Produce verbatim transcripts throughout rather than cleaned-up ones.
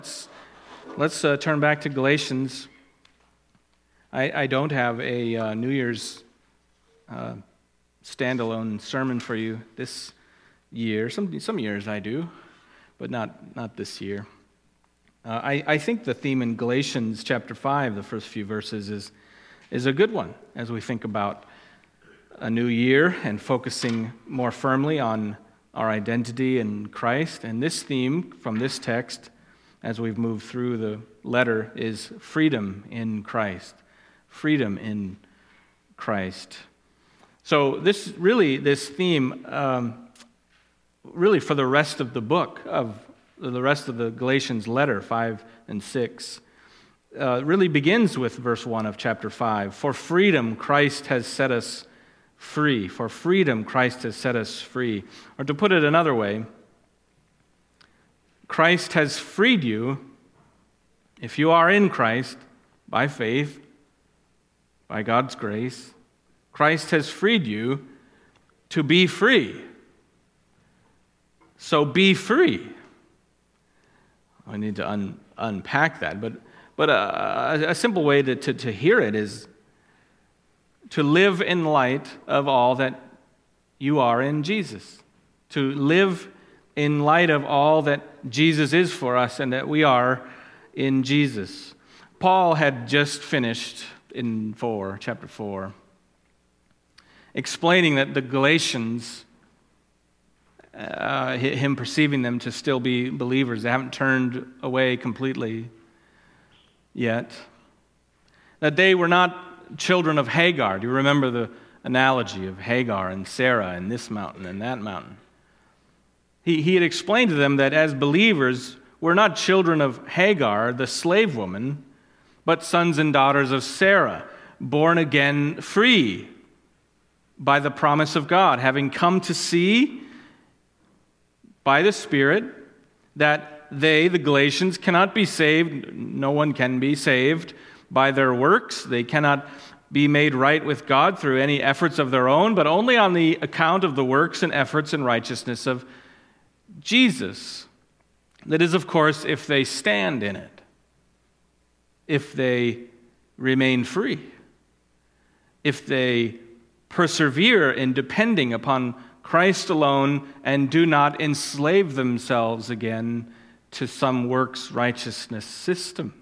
Let's, let's uh, turn back to Galatians. I, I don't have a uh, New Year's uh, standalone sermon for you this year. Some some years I do, but not not this year. Uh, I, I think the theme in Galatians chapter five, the first few verses, is is a good one as we think about a new year and focusing more firmly on our identity in Christ. And this theme from this text, as we've moved through the letter, is freedom in Christ. Freedom in Christ. So this really, this theme, um, really for the rest of the book, of the rest of the Galatians letter, five and six, uh, really begins with verse one of chapter five. For freedom, Christ has set us free. For freedom, Christ has set us free. Or to put it another way, Christ has freed you, if you are in Christ, by faith, by God's grace. Christ has freed you to be free. So be free. I need to un, unpack that, but but a, a simple way to, to, to hear it is to live in light of all that you are in Jesus. To live in light of all that Jesus is for us and that we are in Jesus. Paul had just finished in four, chapter four, explaining that the Galatians, uh, him perceiving them to still be believers, they haven't turned away completely yet, that they were not children of Hagar. Do you remember the analogy of Hagar and Sarah and this mountain and that mountain? He, he had explained to them that as believers, we're not children of Hagar, the slave woman, but sons and daughters of Sarah, born again free by the promise of God, having come to see by the Spirit that they, the Galatians, cannot be saved, no one can be saved by their works. They cannot be made right with God through any efforts of their own, but only on the account of the works and efforts and righteousness of Jesus. That is, of course, if they stand in it, if they remain free, if they persevere in depending upon Christ alone and do not enslave themselves again to some works righteousness system.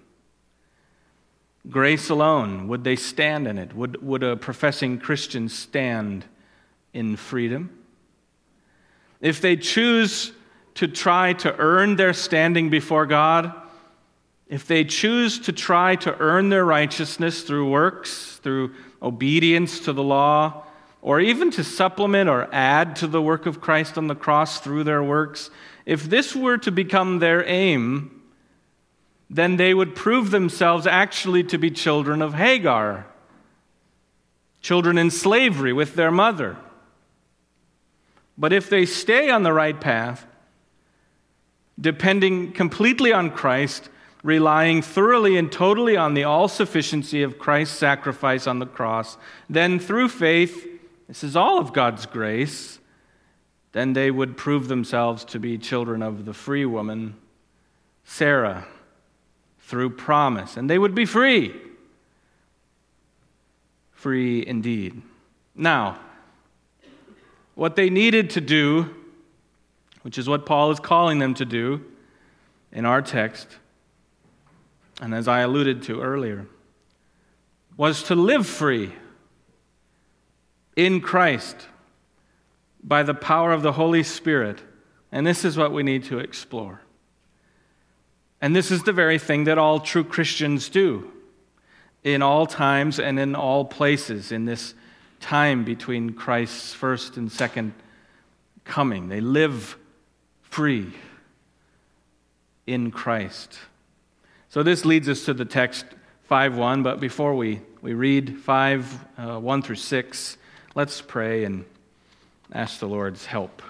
Grace alone, would they stand in it? Would, would a professing Christian stand in freedom? If they choose to try to earn their standing before God, if they choose to try to earn their righteousness through works, through obedience to the law, or even to supplement or add to the work of Christ on the cross through their works, if this were to become their aim, then they would prove themselves actually to be children of Hagar, children in slavery with their mother. But if they stay on the right path, depending completely on Christ, relying thoroughly and totally on the all-sufficiency of Christ's sacrifice on the cross, then through faith, this is all of God's grace, then they would prove themselves to be children of the free woman, Sarah, through promise, and they would be free. Free indeed. Now, what they needed to do, which is what Paul is calling them to do in our text, and as I alluded to earlier, was to live free in Christ by the power of the Holy Spirit. And this is what we need to explore. And this is the very thing that all true Christians do in all times and in all places in this time between Christ's first and second coming. They live free in Christ. So this leads us to the text five one, but before we, we read five, uh, one through six, let's pray and ask the Lord's help.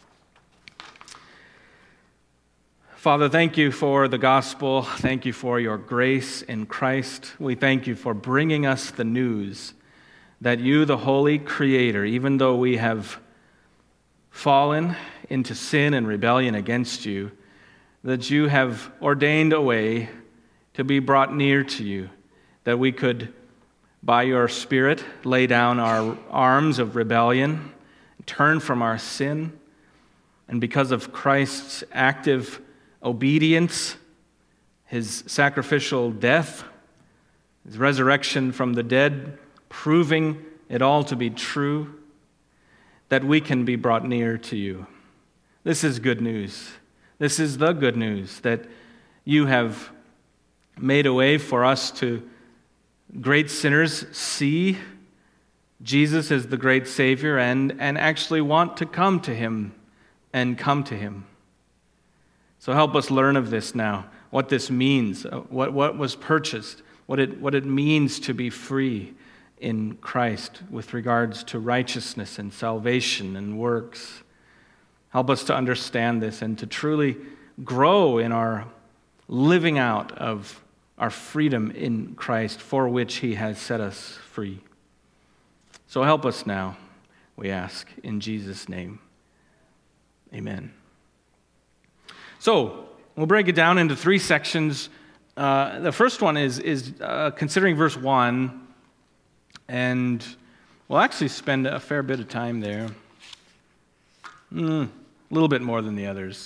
Father, thank you for the gospel. Thank you for your grace in Christ. We thank you for bringing us the news that you, the holy Creator, even though we have fallen into sin and rebellion against you, that you have ordained a way to be brought near to you, that we could, by your Spirit, lay down our arms of rebellion, turn from our sin, and because of Christ's active obedience, his sacrificial death, his resurrection from the dead, proving it all to be true, that we can be brought near to you. This is good news. This is the good news, that you have made a way for us to, great sinners, see Jesus as the great Savior and, and actually want to come to him and come to him. So help us learn of this now, what this means, what, what was purchased, what it, what it means to be free in Christ with regards to righteousness and salvation and works. Help us to understand this and to truly grow in our living out of our freedom in Christ, for which he has set us free. So help us now, we ask, in Jesus' name. Amen. So, we'll break it down into three sections. Uh, the first one is, is uh, considering verse one, and we'll actually spend a fair bit of time there. Mm, a little bit more than the others.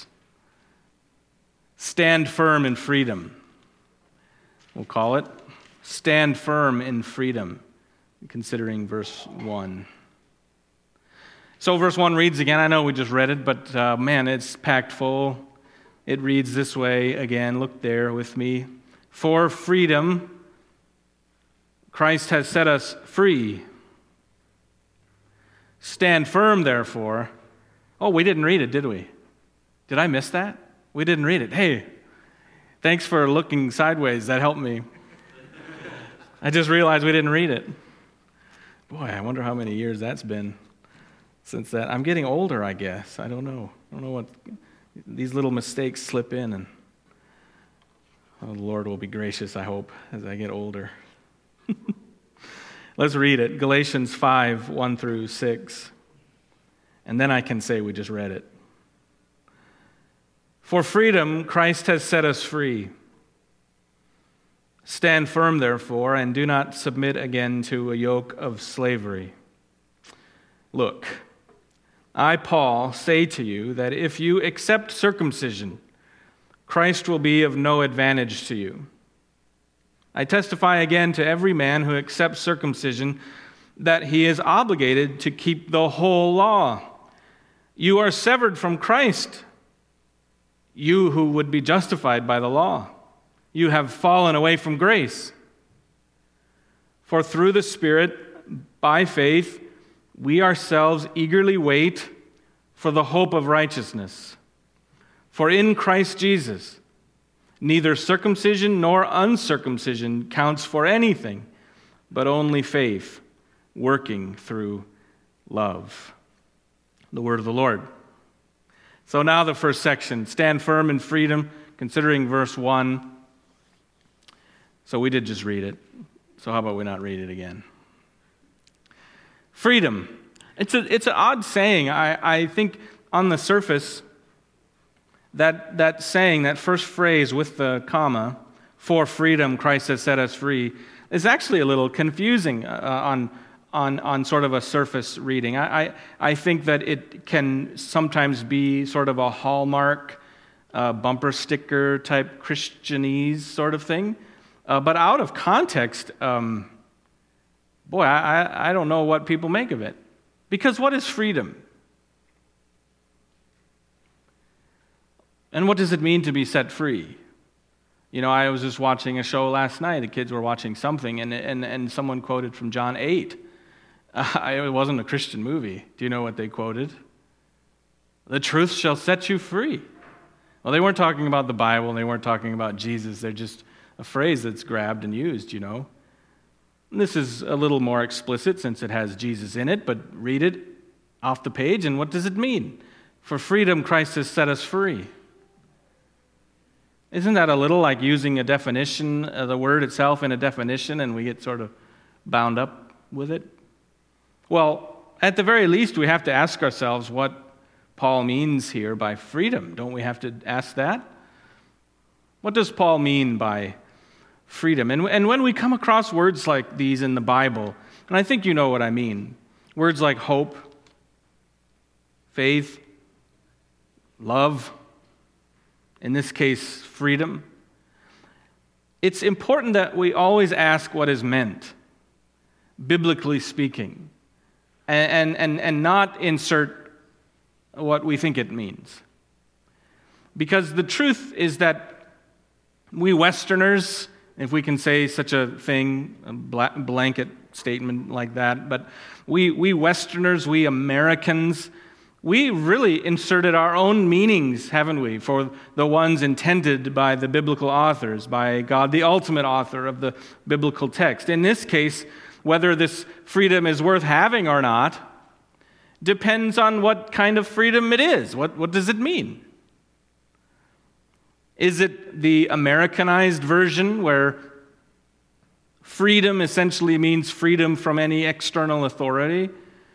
Stand firm in freedom. We'll call it. Stand firm in freedom, considering verse one. So verse one reads again. I know we just read it, but uh, man, it's packed full. It reads this way again. Look there with me. For freedom, Christ has set us free. Stand firm, therefore. Oh, we didn't read it, did we? Did I miss that? We didn't read it. Hey, thanks for looking sideways. That helped me. I just realized we didn't read it. Boy, I wonder how many years that's been since that. I'm getting older, I guess. I don't know. I don't know what these little mistakes slip in, and oh, the Lord will be gracious, I hope, as I get older. Let's read it. Galatians five, one through six. And then I can say we just read it. For freedom, Christ has set us free. Stand firm, therefore, and do not submit again to a yoke of slavery. Look, I, Paul, say to you that if you accept circumcision, Christ will be of no advantage to you. I testify again to every man who accepts circumcision that he is obligated to keep the whole law. You are severed from Christ, you who would be justified by the law. You have fallen away from grace. For through the Spirit, by faith, we ourselves eagerly wait for the hope of righteousness. For in Christ Jesus, neither circumcision nor uncircumcision counts for anything, but only faith, working through love. The word of the Lord. So now the first section, stand firm in freedom, considering verse one. So we did just read it. So how about we not read it again? Freedom. It's a it's an odd saying. I, I think on the surface, that that saying, that first phrase with the comma, for freedom Christ has set us free, is actually a little confusing uh, on on on sort of a surface reading. I, I, I think that it can sometimes be sort of a hallmark, uh, bumper sticker type Christianese sort of thing. Uh, but out of context, um, boy, I, I don't know what people make of it. Because what is freedom? And what does it mean to be set free? You know, I was just watching a show last night. The kids were watching something, and and, and someone quoted from John eight. Uh, it wasn't a Christian movie. Do you know what they quoted? The truth shall set you free. Well, they weren't talking about the Bible, and they weren't talking about Jesus. They're just a phrase that's grabbed and used, you know. And this is a little more explicit since it has Jesus in it, but read it off the page, and what does it mean? For freedom, Christ has set us free. Isn't that a little like using a definition, uh, the word itself in a definition, and we get sort of bound up with it? Well, at the very least, we have to ask ourselves what Paul means here by freedom. Don't we have to ask that? What does Paul mean by freedom? And, and when we come across words like these in the Bible, and I think you know what I mean, words like hope, faith, love, in this case, freedom, it's important that we always ask what is meant, biblically speaking, and, and, and not insert what we think it means. Because the truth is that we Westerners, if we can say such a thing, a blanket statement like that, but we, we Westerners, we Americans, we really inserted our own meanings, haven't we, for the ones intended by the biblical authors, by God, the ultimate author of the biblical text. In this case, whether this freedom is worth having or not depends on what kind of freedom it is. What, what does it mean? Is it the Americanized version where freedom essentially means freedom from any external authority?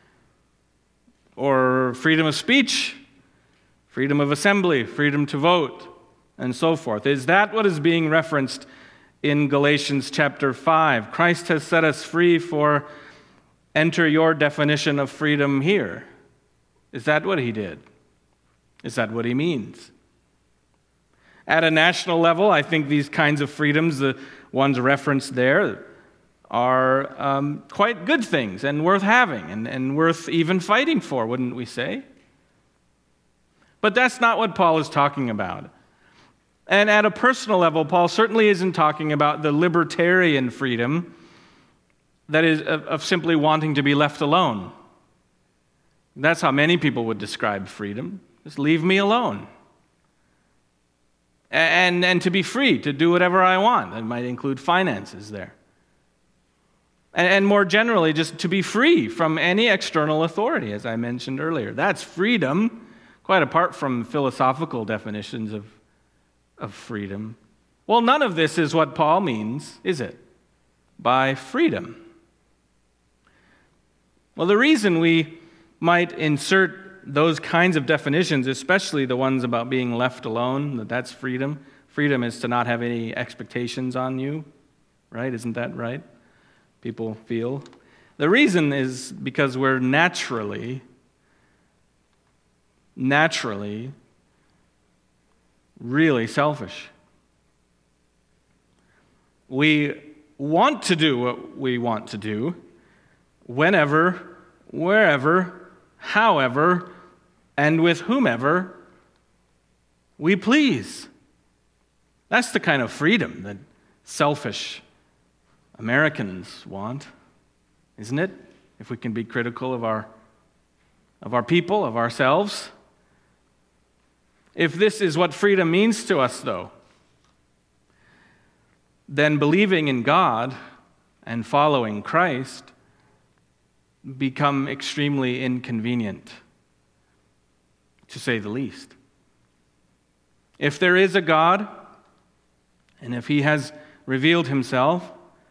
Or freedom of speech, freedom of assembly, freedom to vote, and so forth? Is that what is being referenced in Galatians chapter five? Christ has set us free, for enter your definition of freedom here. Is that what he did? Is that what he means? At a national level, I think these kinds of freedoms, the ones referenced there, are um, quite good things and worth having and, and worth even fighting for, wouldn't we say? But that's not what Paul is talking about. And at a personal level, Paul certainly isn't talking about the libertarian freedom that is of, of simply wanting to be left alone. That's how many people would describe freedom. Just leave me alone. And, and to be free to do whatever I want. That might include finances there. And, and more generally, just to be free from any external authority, as I mentioned earlier. That's freedom, quite apart from philosophical definitions of, of freedom. Well, none of this is what Paul means, is it? By freedom. Well, the reason we might insert those kinds of definitions, especially the ones about being left alone, that that's freedom. Freedom is to not have any expectations on you, right? Isn't that right? People feel. The reason is because we're naturally, naturally, really selfish. We want to do what we want to do, whenever, wherever, however, and with whomever we please. That's the kind of freedom that selfish Americans want, isn't it? If we can be critical of our of our people, of ourselves. If this is what freedom means to us, though, then believing in God and following Christ become extremely inconvenient, to say the least. If there is a God, and if he has revealed himself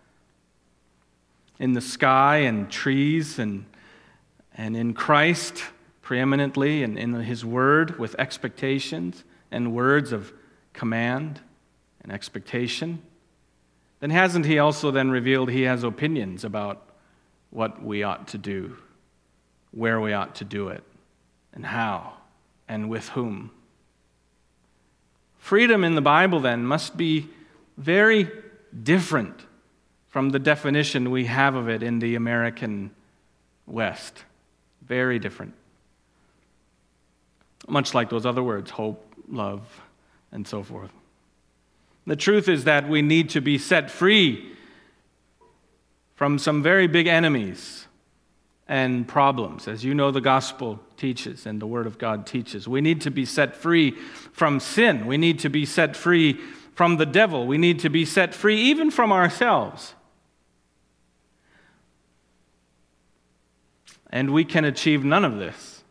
in the sky and trees and, and in Christ preeminently and in his word with expectations and words of command and expectation, then hasn't he also then revealed he has opinions about what we ought to do, where we ought to do it, and how, and with whom? Freedom in the Bible, then, must be very different from the definition we have of it in the American West. Very different. Much like those other words, hope, love, and so forth. The truth is that we need to be set free from some very big enemies and problems, as you know the gospel teaches and the word of God teaches. We need to be set free from sin. We need to be set free from the devil. We need to be set free even from ourselves. And we can achieve none of this.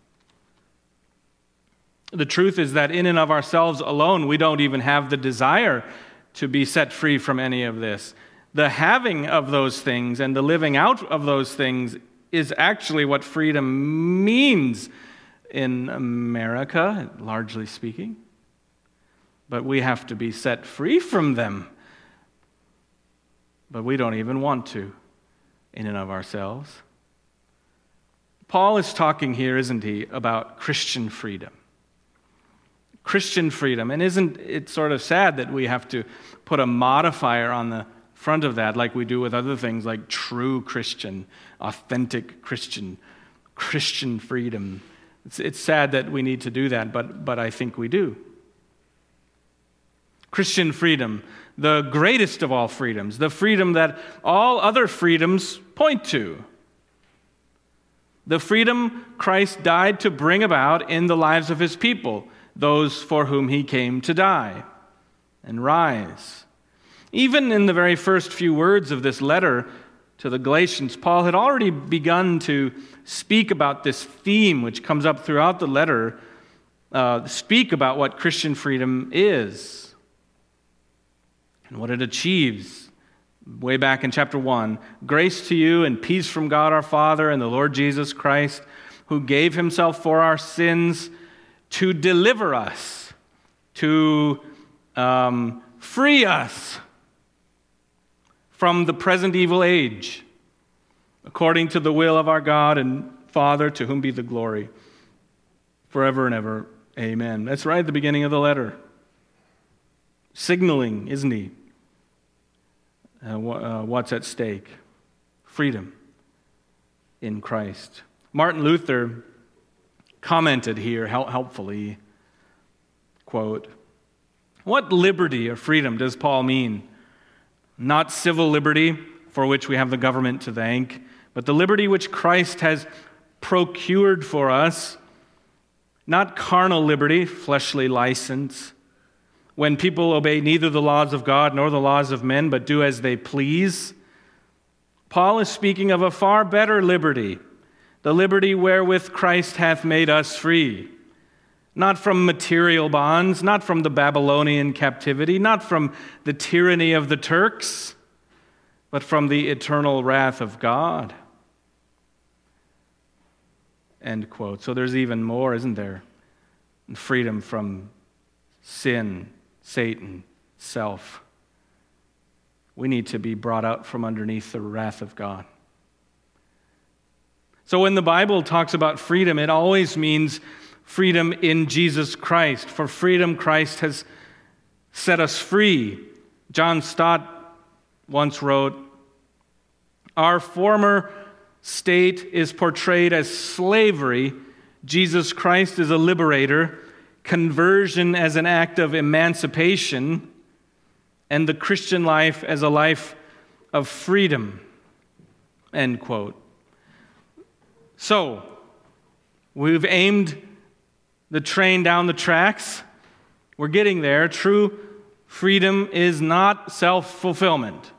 The truth is that in and of ourselves alone, we don't even have the desire to be set free from any of this. The having of those things and the living out of those things is actually what freedom means in America, largely speaking. but we have to be set free from them. But we don't even want to in and of ourselves. Paul is talking here, isn't he, about Christian freedom. Christian freedom. And isn't it sort of sad that we have to put a modifier on the front of that like we do with other things like true Christian, authentic Christian, Christian freedom? It's, it's sad that we need to do that, but, but I think we do. Christian freedom, the greatest of all freedoms, the freedom that all other freedoms point to. The freedom Christ died to bring about in the lives of his people, those for whom he came to die and rise. Even in the very first few words of this letter to the Galatians, Paul had already begun to speak about this theme which comes up throughout the letter, uh, speak about what Christian freedom is and what it achieves. Way back in chapter one, grace to you and peace from God our Father and the Lord Jesus Christ, who gave himself for our sins to deliver us, to um, free us from the present evil age, according to the will of our God and Father, to whom be the glory forever and ever. Amen. That's right at the beginning of the letter. Signaling, isn't he? Uh, uh, what's at stake? Freedom in Christ. Martin Luther commented here help, helpfully, quote, "What liberty or freedom does Paul mean? Not civil liberty, for which we have the government to thank, but the liberty which Christ has procured for us, not carnal liberty, fleshly license, when people obey neither the laws of God nor the laws of men, but do as they please." Paul is speaking of a far better liberty, the liberty wherewith Christ hath made us free, not from material bonds, not from the Babylonian captivity, not from the tyranny of the Turks, but from the eternal wrath of God. End quote. So there's even more, isn't there? Freedom from sin, Satan, self. We need to be brought out from underneath the wrath of God. So when the Bible talks about freedom, it always means freedom in Jesus Christ. For freedom, Christ has set us free. John Stott once wrote, "Our former state is portrayed as slavery. Jesus Christ is a liberator. Conversion as an act of emancipation, and the Christian life as a life of freedom." End quote. So, we've aimed the train down the tracks. We're getting there. True freedom is not self-fulfillment.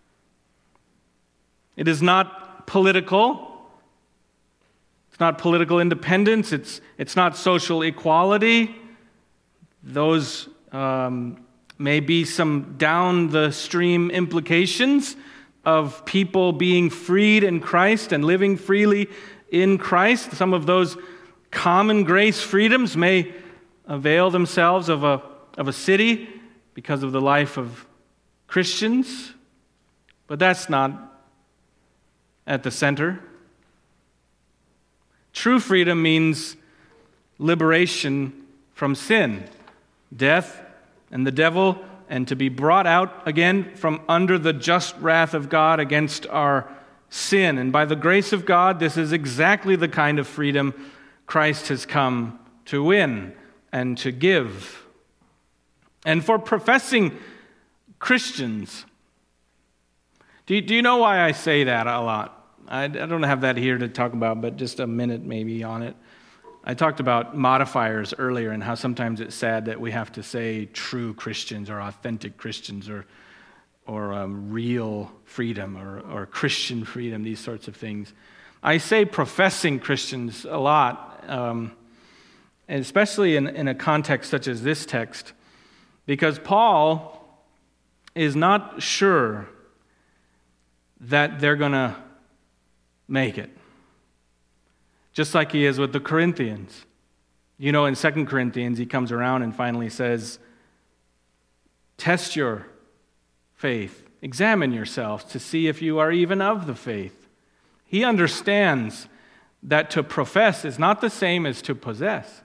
It is not political. It's not political independence. It's, it's not social equality. Those um, may be some down-the-stream implications of people being freed in Christ and living freely in Christ. Some of those common grace freedoms may avail themselves of a, of a city because of the life of Christians, but that's not at the center. True freedom means liberation from sin, death, and the devil, and to be brought out again from under the just wrath of God against our sin. And by the grace of God, this is exactly the kind of freedom Christ has come to win and to give. And for professing Christians, do you, do you know why I say that a lot? I, I don't have that here to talk about, but just a minute maybe on it. I talked about modifiers earlier and how sometimes it's sad that we have to say true Christians or authentic Christians or or um, real freedom or, or Christian freedom, these sorts of things. I say professing Christians a lot, um, and especially in, in a context such as this text, because Paul is not sure that they're going to make it. Just like he is with the Corinthians. You know, in Second Corinthians, he comes around and finally says, Test your faith. Examine yourselves to see if you are even of the faith. He understands that to profess is not the same as to possess.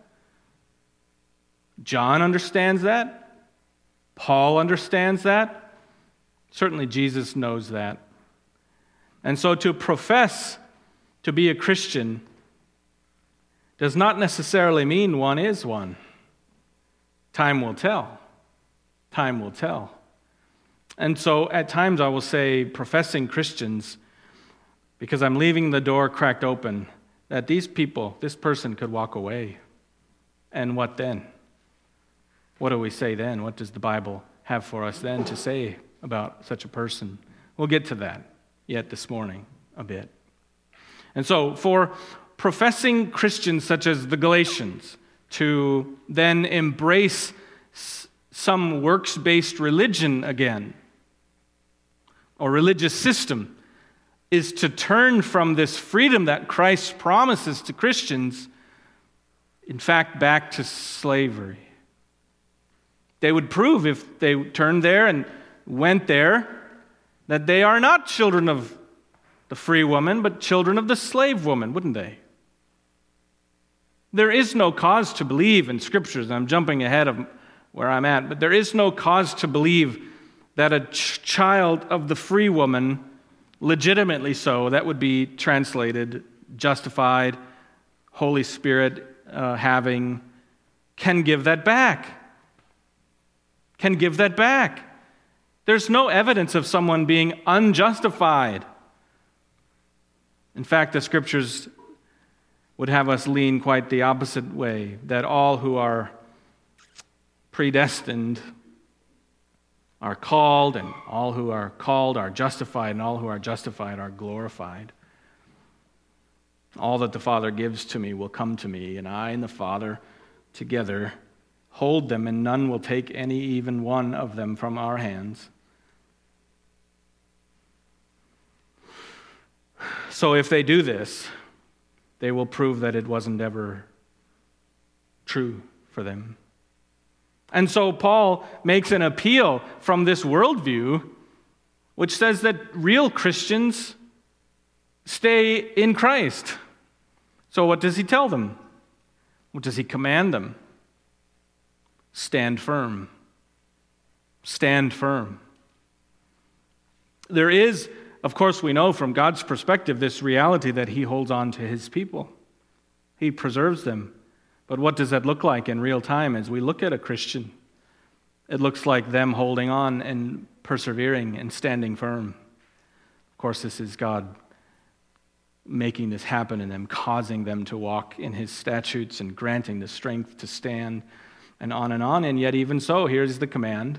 John understands that. Paul understands that. Certainly Jesus knows that. And so to profess to be a Christian does not necessarily mean one is one. Time will tell. Time will tell. And so at times I will say professing Christians, because I'm leaving the door cracked open, that these people, this person could walk away. And what then? What do we say then? What does the Bible have for us then to say about such a person? We'll get to that yet this morning a bit. And so for professing Christians such as the Galatians to then embrace some works-based religion again, or religious system, is to turn from this freedom that Christ promises to Christians, in fact, back to slavery. They would prove, if they turned there and went there, that they are not children of the free woman, but children of the slave woman, wouldn't they? There is no cause to believe in Scriptures, and I'm jumping ahead of where I'm at, but there is no cause to believe that a ch- child of the free woman, legitimately so, that would be translated, justified, Holy Spirit uh, having, can give that back. Can give that back. There's no evidence of someone being unjustified. In fact, the Scriptures would have us lean quite the opposite way, that all who are predestined are called, and all who are called are justified, and all who are justified are glorified. All that the Father gives to me will come to me, and I and the Father together hold them, and none will take any, even one of them, from our hands. So if they do this, they will prove that it wasn't ever true for them. And so Paul makes an appeal from this worldview, which says that real Christians stay in Christ. So what does he tell them? What does he command them? Stand firm. Stand firm. There is, of course, we know from God's perspective this reality that he holds on to his people. He preserves them. But what does that look like in real time as we look at a Christian? It looks like them holding on and persevering and standing firm. Of course, this is God making this happen in them, causing them to walk in his statutes and granting the strength to stand, and on and on. And yet even so, here's the command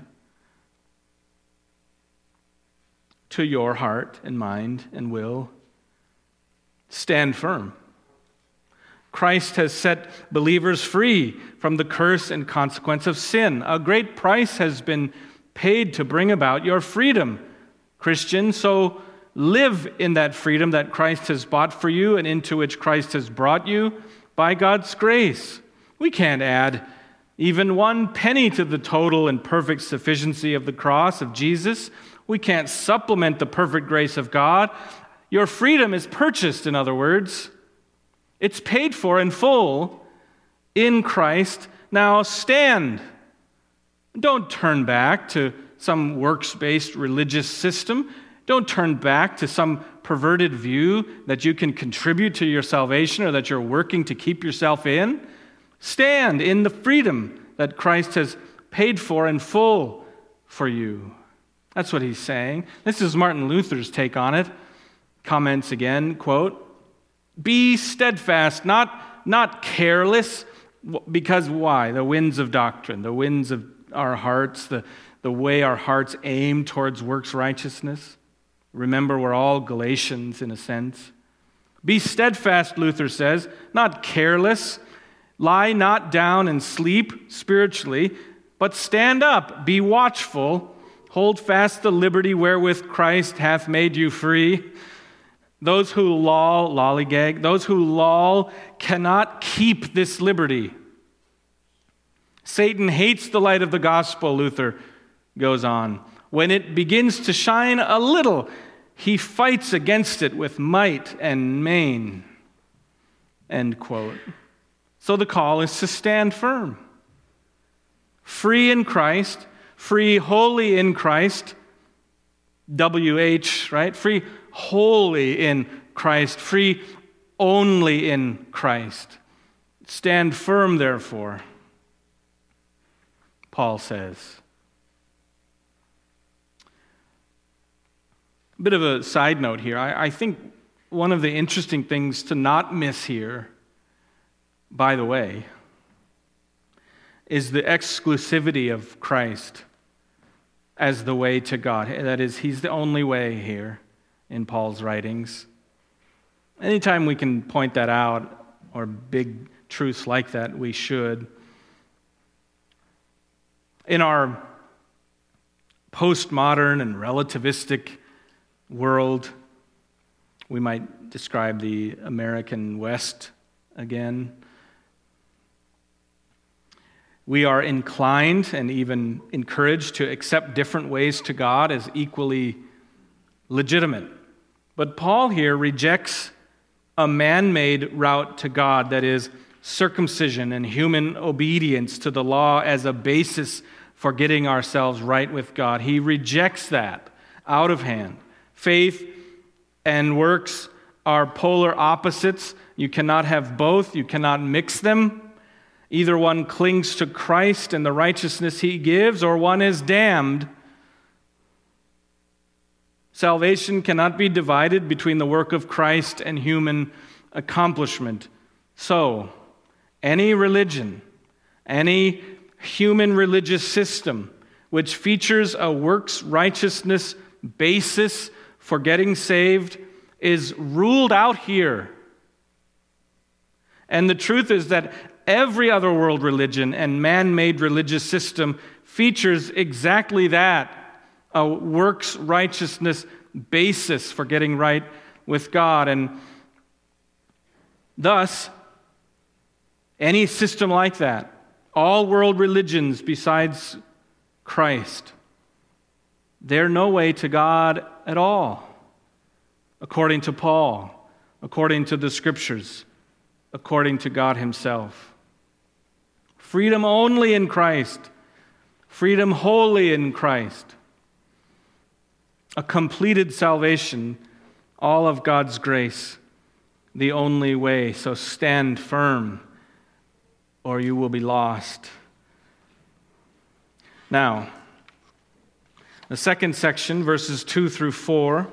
to your heart and mind and will. Stand firm. Christ has set believers free from the curse and consequence of sin. A great price has been paid to bring about your freedom, Christian. So live in that freedom that Christ has bought for you and into which Christ has brought you by God's grace. We can't add even one penny to the total and perfect sufficiency of the cross of Jesus. We can't supplement the perfect grace of God. Your freedom is purchased, in other words. It's paid for in full in Christ. Now stand. Don't turn back to some works-based religious system. Don't turn back to some perverted view that you can contribute to your salvation or that you're working to keep yourself in. Stand in the freedom that Christ has paid for in full for you. That's what he's saying. This is Martin Luther's take on it. Comments again, quote, "Be steadfast, not, not careless, because why? The winds of doctrine, the winds of our hearts, the, the way our hearts aim towards works righteousness. Remember, we're all Galatians in a sense. Be steadfast, Luther says, not careless. Lie not down and sleep spiritually, but stand up, be watchful, hold fast the liberty wherewith Christ hath made you free. Those who loll, lollygag, those who loll cannot keep this liberty. Satan hates the light of the gospel, Luther goes on. When it begins to shine a little, he fights against it with might and main. End quote. So the call is to stand firm. Free in Christ, free wholly in Christ, W H, right? Free wholly in Christ, free only in Christ. Stand firm, therefore, Paul says. A bit of a side note here. I, I think one of the interesting things to not miss here, by the way, is the exclusivity of Christ as the way to God. That is, he's the only way here in Paul's writings. Anytime we can point that out, or big truths like that, we should. In our postmodern and relativistic world, we might describe the American West again. We are inclined and even encouraged to accept different ways to God as equally legitimate. But Paul here rejects a man-made route to God, that is, circumcision and human obedience to the law as a basis for getting ourselves right with God. He rejects that out of hand. Faith and works are polar opposites. You cannot have both. You cannot mix them. Either one clings to Christ and the righteousness he gives, or one is damned. Salvation cannot be divided between the work of Christ and human accomplishment. So, any religion, any human religious system which features a works righteousness basis for getting saved is ruled out here. And the truth is that every other world religion and man-made religious system features exactly that, a works righteousness basis for getting right with God. And thus, any system like that, all world religions besides Christ, they're no way to God at all, according to Paul, according to the Scriptures, according to God himself. Freedom only in Christ, freedom wholly in Christ. A completed salvation, all of God's grace, the only way. So stand firm, or you will be lost. Now, the second section, verses two through four,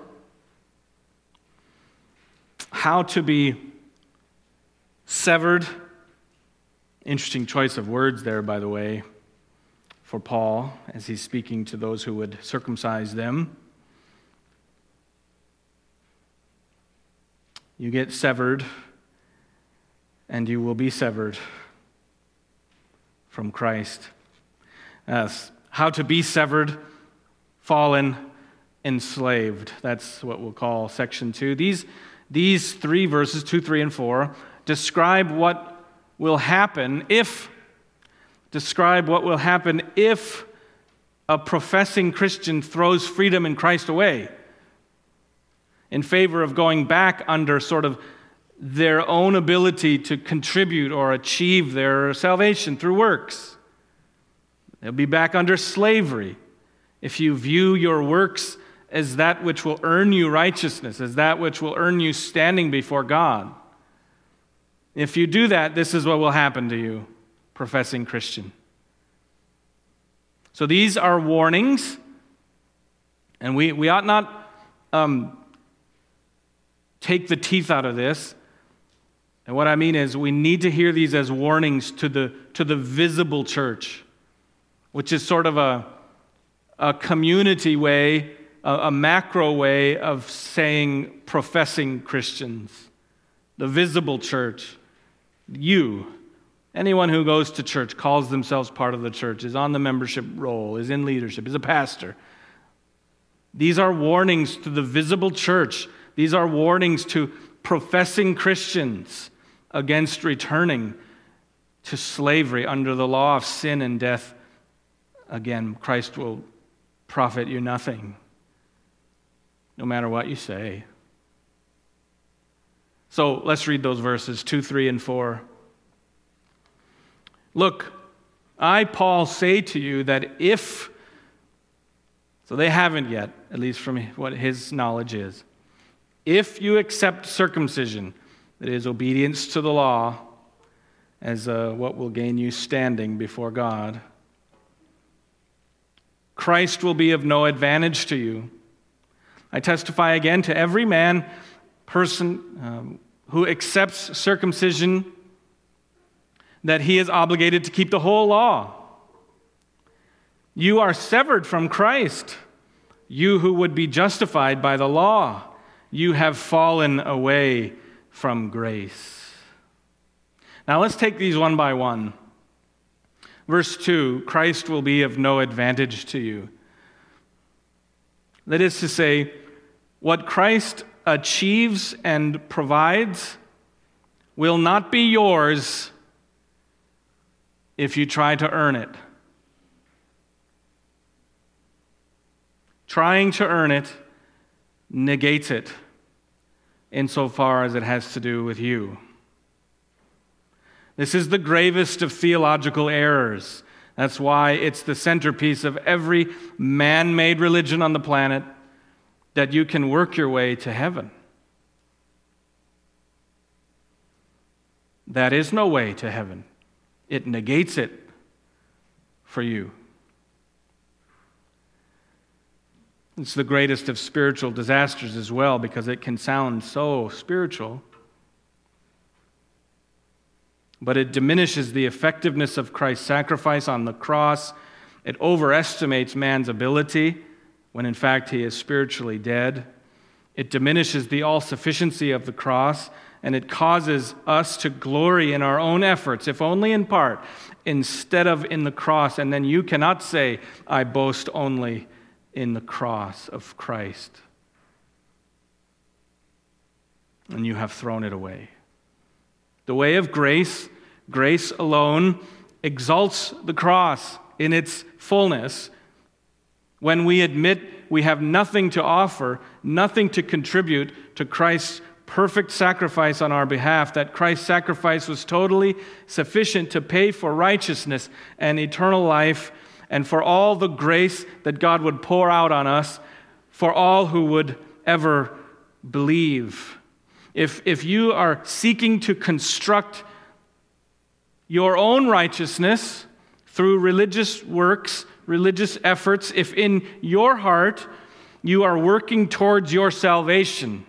how to be severed. Interesting choice of words there, by the way, for Paul, as he's speaking to those who would circumcise them. You get severed, and you will be severed from Christ. Yes. How to be severed, fallen, enslaved. That's what we'll call section two. These, these three verses, two, three, and four, describe what will happen if, describe what will happen if a professing Christian throws freedom in Christ away in favor of going back under sort of their own ability to contribute or achieve their salvation through works. They'll be back under slavery if you view your works as that which will earn you righteousness, as that which will earn you standing before God. If you do that, this is what will happen to you, professing Christian. So these are warnings, and we, we ought not um, take the teeth out of this. And what I mean is we need to hear these as warnings to the, to the visible church, which is sort of a, a community way, a, a macro way of saying professing Christians. The visible church. You, anyone who goes to church, calls themselves part of the church, is on the membership roll, is in leadership, is a pastor. These are warnings to the visible church. These are warnings to professing Christians against returning to slavery under the law of sin and death. Again, Christ will profit you nothing, no matter what you say. So let's read those verses, two, three, and four. Look, I, Paul, say to you that if, so they haven't yet, at least from what his knowledge is, if you accept circumcision, that is obedience to the law, as uh, what will gain you standing before God, Christ will be of no advantage to you. I testify again to every man, person um, who accepts circumcision, that he is obligated to keep the whole law. You are severed from Christ, you who would be justified by the law. You have fallen away from grace. Now let's take these one by one. Verse two, Christ will be of no advantage to you. That is to say, what Christ achieves and provides will not be yours if you try to earn it. Trying to earn it negates it insofar as it has to do with you. This is the gravest of theological errors. That's why it's the centerpiece of every man-made religion on the planet, that you can work your way to heaven. That is no way to heaven. It negates it for you. It's the greatest of spiritual disasters as well, because it can sound so spiritual. But it diminishes the effectiveness of Christ's sacrifice on the cross. It overestimates man's ability when in fact he is spiritually dead. It diminishes the all-sufficiency of the cross, and it causes us to glory in our own efforts, if only in part, instead of in the cross. And then you cannot say, I boast only in the cross of Christ. And you have thrown it away. The way of grace, grace alone, exalts the cross in its fullness. When we admit we have nothing to offer, nothing to contribute to Christ's perfect sacrifice on our behalf, that Christ's sacrifice was totally sufficient to pay for righteousness and eternal life, and for all the grace that God would pour out on us for all who would ever believe. If, if you are seeking to construct your own righteousness through religious works, religious efforts, if in your heart you are working towards your salvation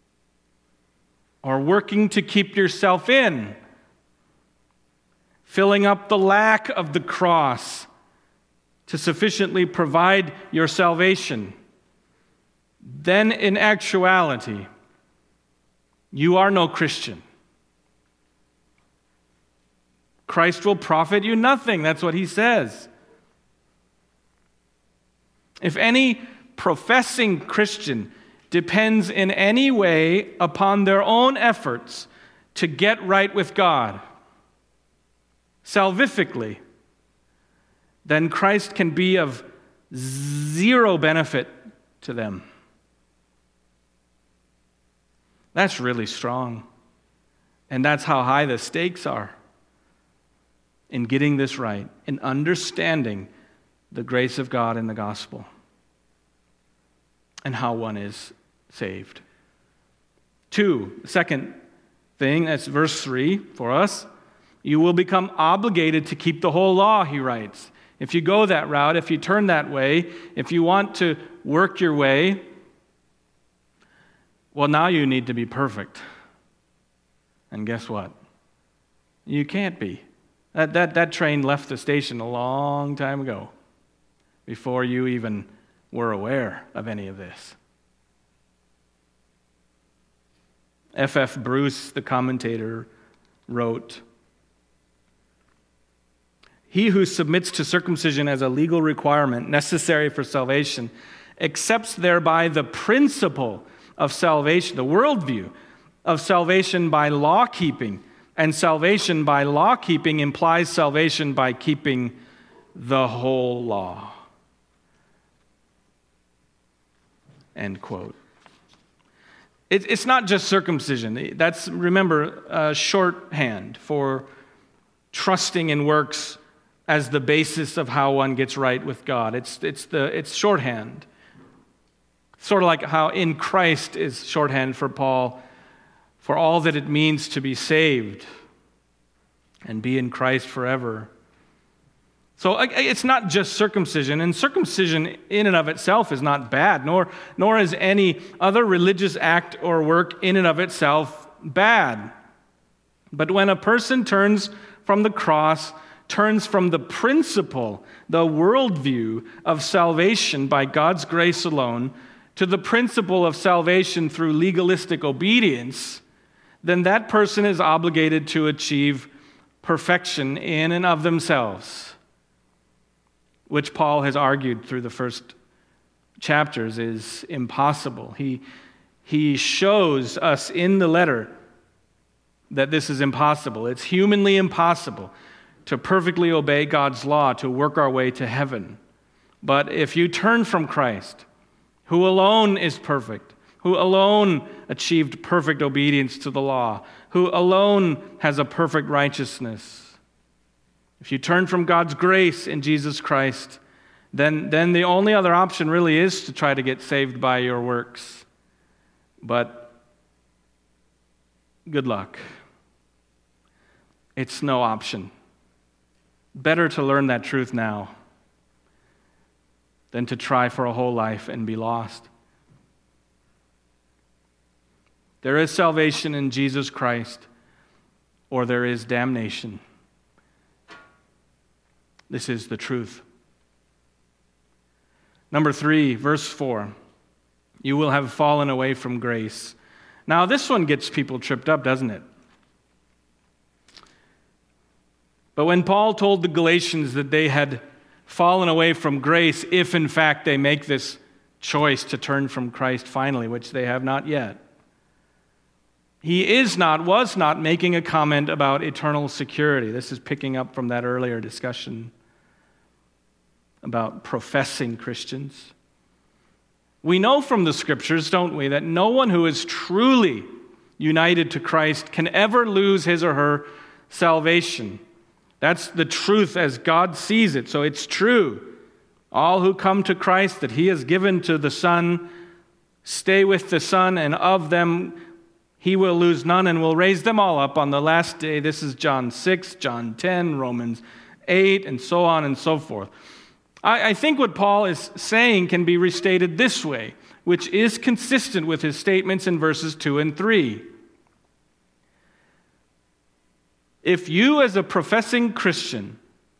or working to keep yourself in, filling up the lack of the cross to sufficiently provide your salvation, then in actuality, you are no Christian. Christ will profit you nothing. That's what he says. If any professing Christian depends in any way upon their own efforts to get right with God, salvifically, then Christ can be of zero benefit to them. That's really strong. And that's how high the stakes are in getting this right, in understanding the grace of God in the gospel and how one is saved. Two, second thing, that's verse three for us. You will become obligated to keep the whole law, he writes. If you go that route, if you turn that way, if you want to work your way, well, now you need to be perfect. And guess what? You can't be. That, that, that train left the station a long time ago, before you even were aware of any of this. F F Bruce, the commentator, wrote, "He who submits to circumcision as a legal requirement necessary for salvation accepts thereby the principle of salvation, the worldview of salvation by law-keeping, and salvation by law-keeping implies salvation by keeping the whole law." end quote. It, it's not just circumcision. That's, remember, uh, shorthand for trusting in works as the basis of how one gets right with God. It's, it's, the, it's shorthand. Sort of like how in Christ is shorthand for Paul for all that it means to be saved and be in Christ forever. So it's not just circumcision, and circumcision in and of itself is not bad, nor, nor is any other religious act or work in and of itself bad. But when a person turns from the cross, turns from the principle, the worldview of salvation by God's grace alone, to the principle of salvation through legalistic obedience, then that person is obligated to achieve perfection in and of themselves, which Paul has argued through the first chapters is impossible. He, he shows us in the letter that this is impossible. It's humanly impossible to perfectly obey God's law, to work our way to heaven. But if you turn from Christ, who alone is perfect, who alone achieved perfect obedience to the law, who alone has a perfect righteousness, if you turn from God's grace in Jesus Christ, then, then the only other option really is to try to get saved by your works. But good luck. It's no option. Better to learn that truth now than to try for a whole life and be lost. There is salvation in Jesus Christ, or there is damnation. This is the truth. Number three, verse four. You will have fallen away from grace. Now, this one gets people tripped up, doesn't it? But when Paul told the Galatians that they had fallen away from grace, if in fact they make this choice to turn from Christ finally, which they have not yet, he is not, was not making a comment about eternal security. This is picking up from that earlier discussion about professing Christians. We know from the Scriptures, don't we, that no one who is truly united to Christ can ever lose his or her salvation. That's the truth as God sees it, so it's true. All who come to Christ that He has given to the Son stay with the Son, and of them He will lose none and will raise them all up on the last day. This is John six, John ten, Romans eight, and so on and so forth. I, I think what Paul is saying can be restated this way, which is consistent with his statements in verses two and three. If you as a professing Christian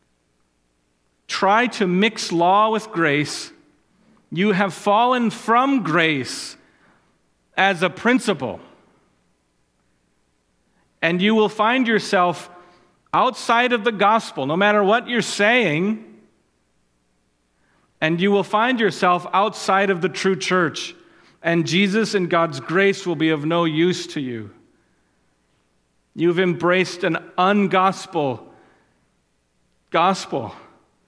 try to mix law with grace, you have fallen from grace as a principle. And you will find yourself outside of the gospel, no matter what you're saying, and you will find yourself outside of the true church, and Jesus and God's grace will be of no use to you. You've embraced an ungospel gospel.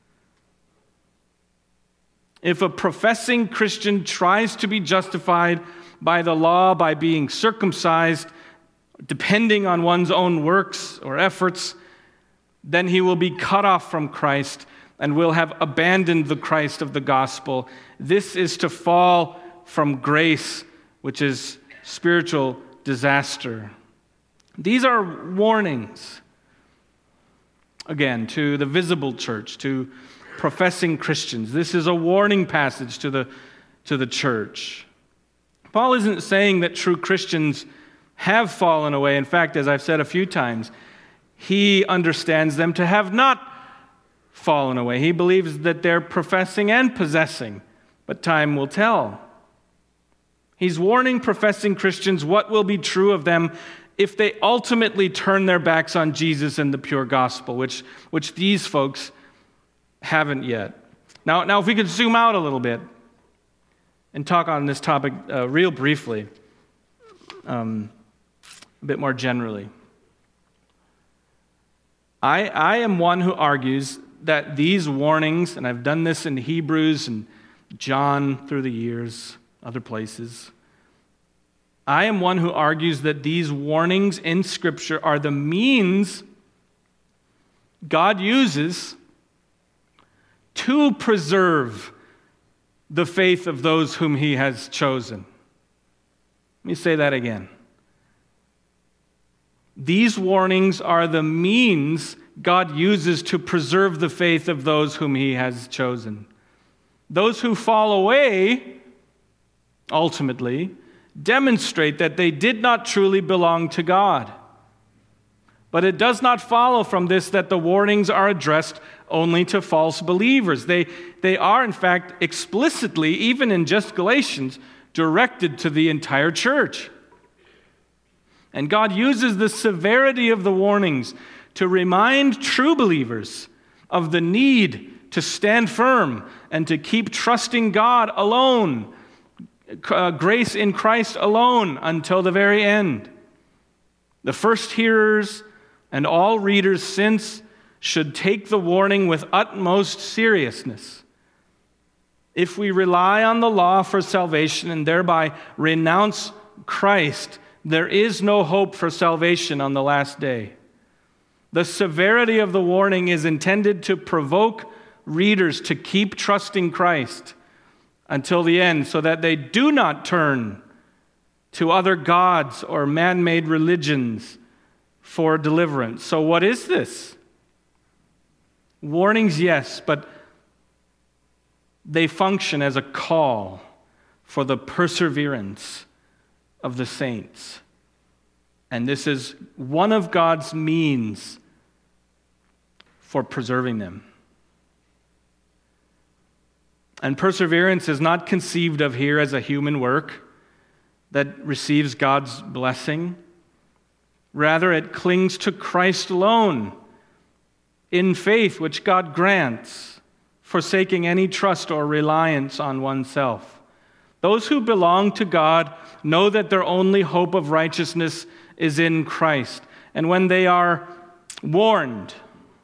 If a professing Christian tries to be justified by the law, by being circumcised, depending on one's own works or efforts, then he will be cut off from Christ and will have abandoned the Christ of the gospel. This is to fall from grace, which is spiritual disaster. These are warnings, again, to the visible church, to professing Christians. This is a warning passage to the, to the church. Paul isn't saying that true Christians have fallen away. In fact, as I've said a few times, he understands them to have not fallen away. He believes that they're professing and possessing, but time will tell. He's warning professing Christians what will be true of them if they ultimately turn their backs on Jesus and the pure gospel, which, which these folks haven't yet. Now, now, if we could zoom out a little bit and talk on this topic uh, real briefly, um, a bit more generally. I, I am one who argues that these warnings, and I've done this in Hebrews and John through the years, other places. I am one who argues that these warnings in Scripture are the means God uses to preserve the faith of those whom He has chosen. Let me say that again. These warnings are the means God uses to preserve the faith of those whom He has chosen. Those who fall away, ultimately, demonstrate that they did not truly belong to God. But it does not follow from this that the warnings are addressed only to false believers. They, they are, in fact, explicitly, even in just Galatians, directed to the entire church. And God uses the severity of the warnings to remind true believers of the need to stand firm and to keep trusting God alone, uh, grace in Christ alone, until the very end. The first hearers and all readers since should take the warning with utmost seriousness. If we rely on the law for salvation and thereby renounce Christ, there is no hope for salvation on the last day. The severity of the warning is intended to provoke readers to keep trusting Christ until the end, so that they do not turn to other gods or man-made religions for deliverance. So what is this? Warnings, yes, but they function as a call for the perseverance of the saints. And this is one of God's means for preserving them. And perseverance is not conceived of here as a human work that receives God's blessing. Rather, it clings to Christ alone in faith, which God grants, forsaking any trust or reliance on oneself. Those who belong to God know that their only hope of righteousness is in Christ. And when they are warned,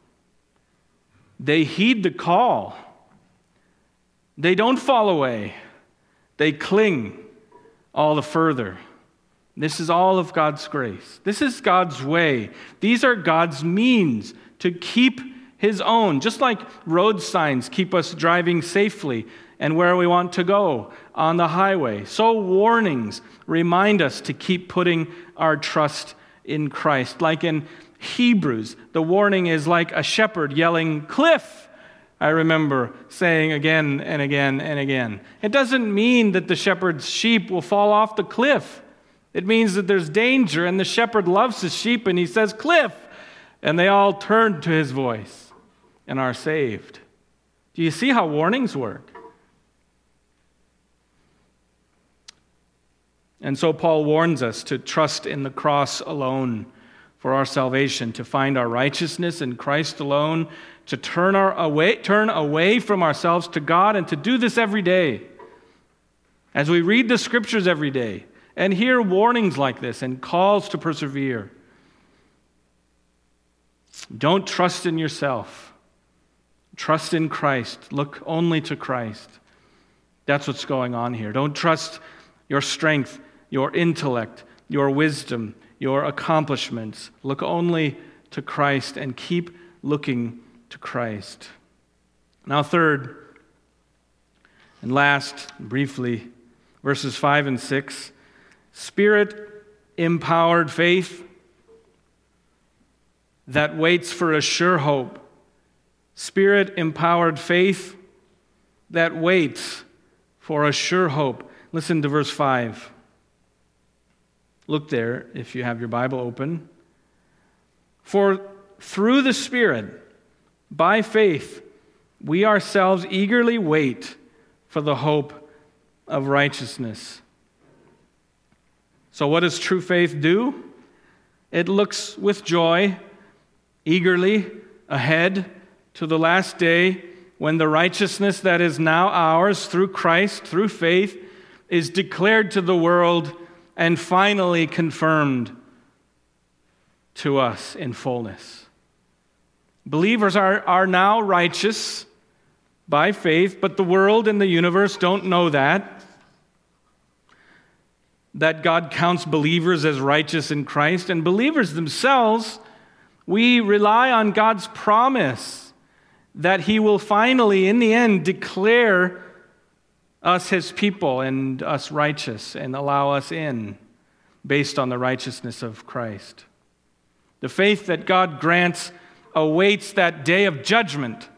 they heed the call. They don't fall away. They cling all the further. This is all of God's grace. This is God's way. These are God's means to keep His own. Just like road signs keep us driving safely and where we want to go on the highway, so warnings remind us to keep putting our trust in Christ. Like in Hebrews, the warning is like a shepherd yelling, "Cliff!" I remember saying again and again and again. It doesn't mean that the shepherd's sheep will fall off the cliff. It means that there's danger, and the shepherd loves his sheep, and he says, "Cliff!" And they all turn to his voice and are saved. Do you see how warnings work? And so Paul warns us to trust in the cross alone for our salvation, to find our righteousness in Christ alone, to turn our away, turn away from ourselves to God, and to do this every day. As we read the Scriptures every day and hear warnings like this and calls to persevere. Don't trust in yourself. Trust in Christ. Look only to Christ. That's what's going on here. Don't trust your strength, your intellect, your wisdom, your accomplishments. Look only to Christ and keep looking to Christ. Now, third and last, briefly, verses five and six, Spirit-empowered faith that waits for a sure hope. Spirit-empowered faith that waits for a sure hope. Listen to verse five. Look there if you have your Bible open. For through the Spirit, by faith, we ourselves eagerly wait for the hope of righteousness. So what does true faith do? It looks with joy, eagerly ahead to the last day when the righteousness that is now ours through Christ, through faith, is declared to the world and finally confirmed to us in fullness. Believers are, are now righteous by faith, but the world and the universe don't know that. that God counts believers as righteous in Christ, and believers themselves, we rely on God's promise that He will finally, in the end, declare us His people and us righteous and allow us in based on the righteousness of Christ. The faith that God grants awaits that day of judgment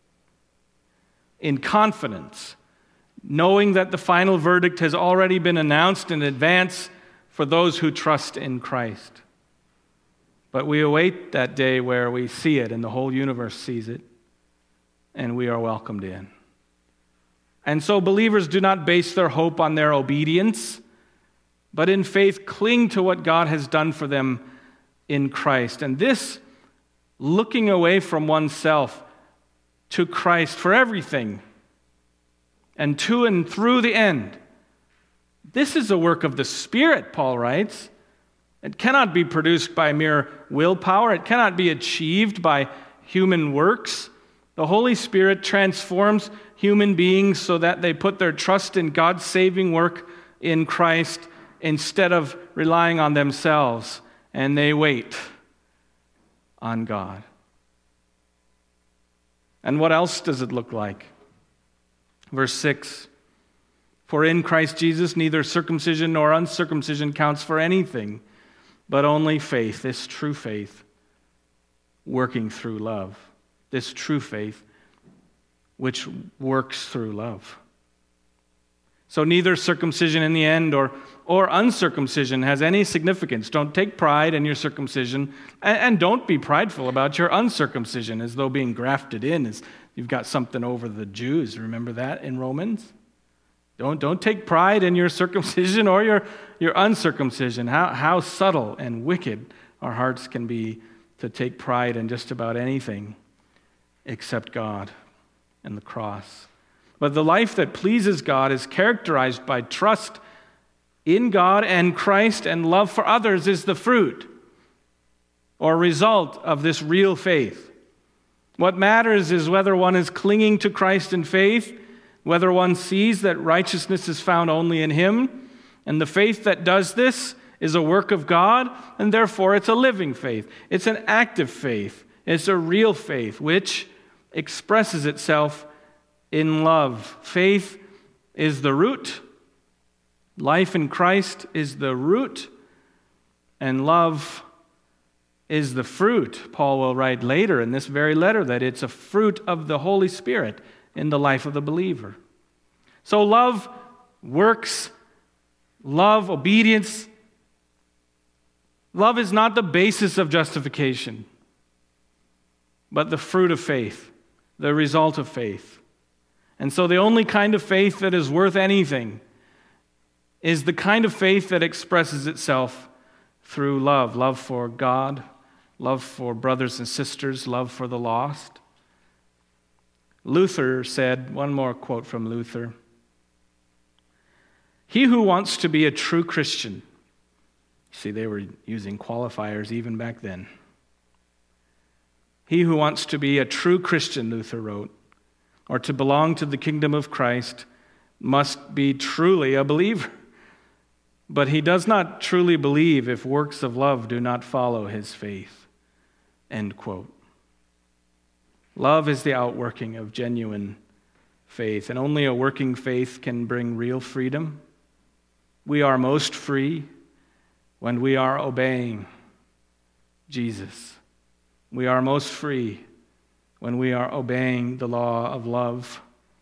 in confidence, knowing that the final verdict has already been announced in advance for those who trust in Christ. But we await that day where we see it and the whole universe sees it, and we are welcomed in. And so believers do not base their hope on their obedience, but in faith cling to what God has done for them in Christ. And this looking away from oneself to Christ for everything, and to and through the end. This is a work of the Spirit, Paul writes. It cannot be produced by mere willpower. It cannot be achieved by human works. The Holy Spirit transforms human beings so that they put their trust in God's saving work in Christ instead of relying on themselves, and they wait on God. And what else does it look like? Verse six, for in Christ Jesus neither circumcision nor uncircumcision counts for anything, but only faith, this true faith, working through love. This true faith, which works through love. So neither circumcision in the end or, or uncircumcision has any significance. Don't take pride in your circumcision, and, and don't be prideful about your uncircumcision, as though being grafted in is you've got something over the Jews. Remember that in Romans? Don't, don't take pride in your circumcision or your, your uncircumcision. How, how subtle and wicked our hearts can be to take pride in just about anything except God and the cross. But the life that pleases God is characterized by trust in God and Christ, and love for others is the fruit or result of this real faith. What matters is whether one is clinging to Christ in faith, whether one sees that righteousness is found only in Him, and the faith that does this is a work of God, and therefore it's a living faith. It's an active faith. It's a real faith, which expresses itself in love. Faith is the root. Life in Christ is the root. And love is the fruit. Paul will write later in this very letter that it's a fruit of the Holy Spirit in the life of the believer. So love works, love, obedience. Love is not the basis of justification, but the fruit of faith, the result of faith. And so the only kind of faith that is worth anything is the kind of faith that expresses itself through love. Love for God, love for brothers and sisters, love for the lost. Luther said, one more quote from Luther, "He who wants to be a true Christian," see, they were using qualifiers even back then. "He who wants to be a true Christian," Luther wrote, "or to belong to the kingdom of Christ, must be truly a believer. But he does not truly believe if works of love do not follow his faith." End quote. Love is the outworking of genuine faith, and only a working faith can bring real freedom. We are most free when we are obeying Jesus. We are most free when we are obeying the law of love.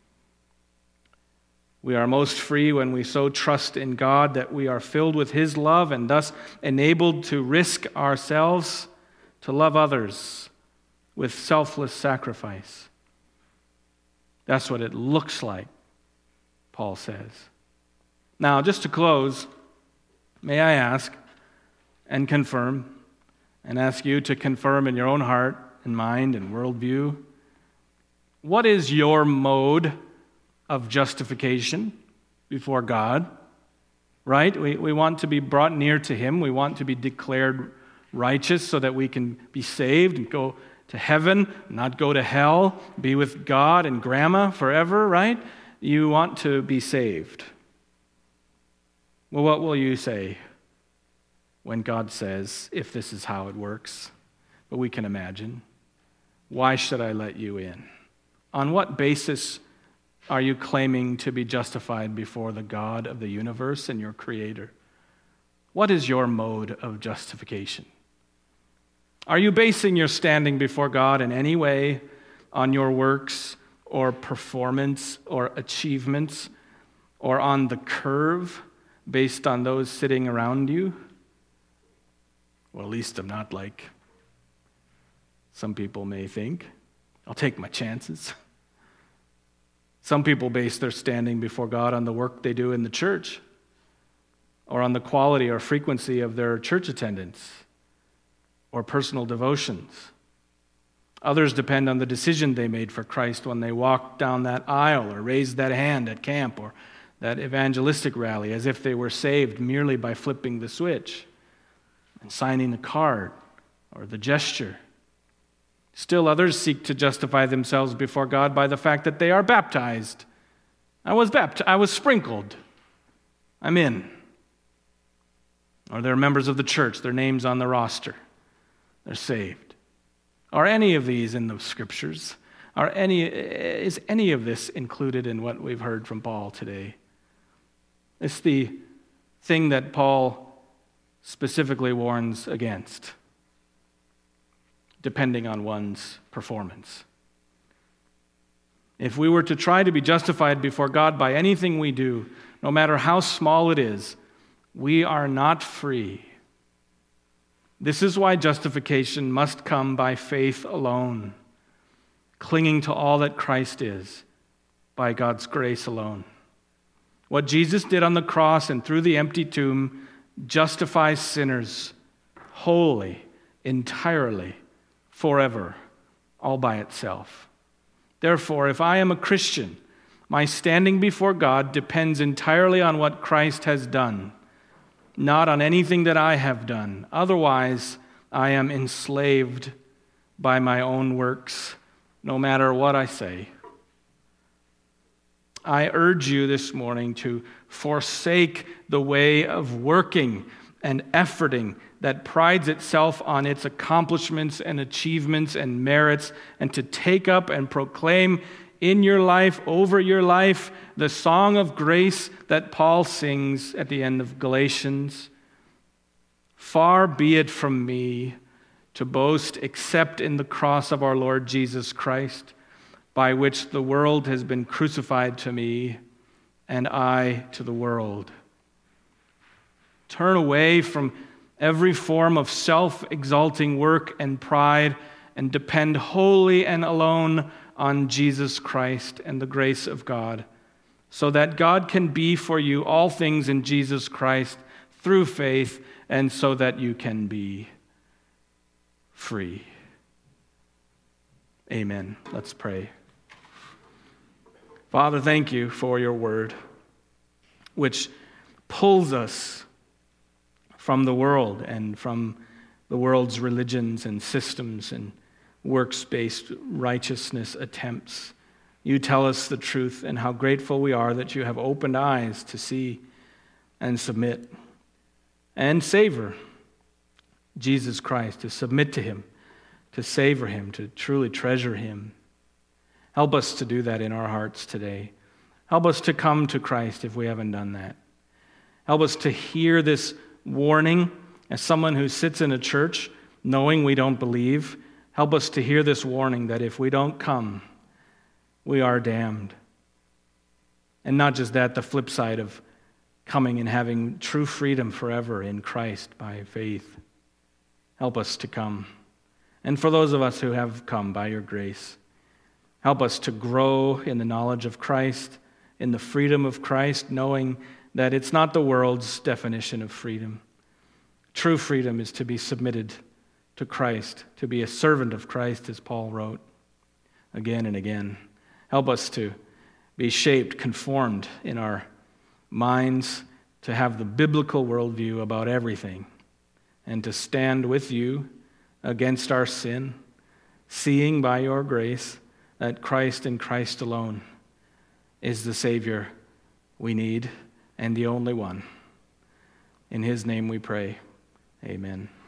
We are most free when we so trust in God that we are filled with His love and thus enabled to risk ourselves to love others with selfless sacrifice. That's what it looks like, Paul says. Now, just to close, may I ask and confirm, and ask you to confirm in your own heart and mind and worldview, what is your mode of justification before God? Right? We, we want to be brought near to Him. We want to be declared righteous so that we can be saved and go to heaven, not go to hell, be with God and grandma forever, right? You want to be saved. Well, what will you say when God says, if this is how it works? But we can imagine. Why should I let you in? On what basis are you claiming to be justified before the God of the universe and your Creator? What is your mode of justification? Are you basing your standing before God in any way on your works or performance or achievements, or on the curve based on those sitting around you? Well, at least I'm not like some people may think. I'll take my chances. Some people base their standing before God on the work they do in the church, or on the quality or frequency of their church attendance or personal devotions. Others depend on the decision they made for Christ when they walked down that aisle or raised that hand at camp or that evangelistic rally, as if they were saved merely by flipping the switch and signing the card or the gesture. Still others seek to justify themselves before God by the fact that they are baptized. I was baptized, I was sprinkled. I'm in. Or they're members of the church, their name's on the roster. They're saved. Are any of these in the scriptures? Are any is any of this included in what we've heard from Paul today? It's the thing that Paul specifically warns against, depending on one's performance. If we were to try to be justified before God by anything we do, no matter how small it is, we are not free. This is why justification must come by faith alone, clinging to all that Christ is, by God's grace alone. What Jesus did on the cross and through the empty tomb justifies sinners wholly, entirely, forever, all by itself. Therefore, if I am a Christian, my standing before God depends entirely on what Christ has done, not on anything that I have done. Otherwise, I am enslaved by my own works, no matter what I say. I urge you this morning to forsake the way of working and efforting that prides itself on its accomplishments and achievements and merits, and to take up and proclaim in your life, over your life, the song of grace that Paul sings at the end of Galatians. Far be it from me to boast except in the cross of our Lord Jesus Christ, by which the world has been crucified to me, and I to the world. Turn away from every form of self-exalting work and pride, and depend wholly and alone on Jesus Christ and the grace of God, so that God can be for you all things in Jesus Christ through faith, and so that you can be free. Amen. Let's pray. Father, thank you for your word, which pulls us from the world and from the world's religions and systems and works-based righteousness attempts. You tell us the truth, and how grateful we are that you have opened eyes to see and submit and savor Jesus Christ, to submit to him, to savor him, to truly treasure him. Help us to do that in our hearts today. Help us to come to Christ if we haven't done that. Help us to hear this warning as someone who sits in a church knowing we don't believe. Help us to hear this warning that if we don't come, we are damned. And not just that, the flip side of coming and having true freedom forever in Christ by faith. Help us to come. And for those of us who have come by your grace, help us to grow in the knowledge of Christ, in the freedom of Christ, knowing that it's not the world's definition of freedom. True freedom is to be submitted to Christ, to be a servant of Christ, as Paul wrote again and again. Help us to be shaped, conformed in our minds, to have the biblical worldview about everything, and to stand with you against our sin, seeing by your grace that Christ and Christ alone is the Savior we need and the only one. In his name we pray. Amen.